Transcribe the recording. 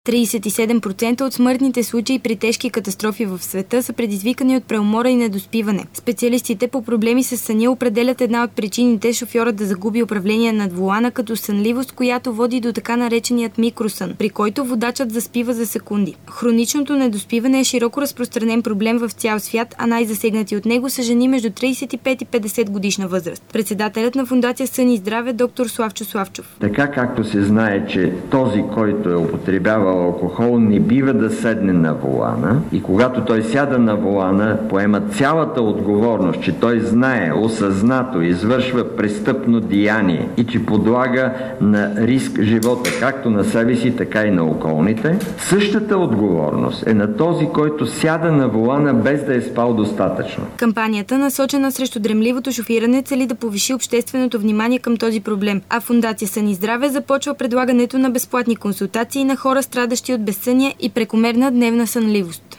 37% от смъртните случаи при тежки катастрофи в света са предизвикани от преумора и недоспиване. Специалистите по проблеми с съня определят една от причините шофьорът да загуби управление над волана като сънливост, която води до така нареченият микросън, при който водачът заспива за секунди. Хроничното недоспиване е широко разпространен проблем в цял свят, а най-засегнати от него са жени между 35 и 50 годишна възраст. Председателят на Фондация Сън и здраве доктор Славчо Славчов. Така както се знае, че този, който е употребявал алкохол, не бива да седне на волана и когато той сяда на волана, поема цялата отговорност, че той знае, осъзнато извършва престъпно деяние и че подлага на риск живота както на себе си, така и на околните. Същата отговорност е на този, който сяда на волана без да е спал достатъчно. Кампанията, насочена срещу дремливото шофиране, цели да повиши общественото внимание към този проблем, а Фондация Сън и здраве започва предлагането на безплатни консултации на хора, страдащи от безсъние и прекомерна дневна сънливост.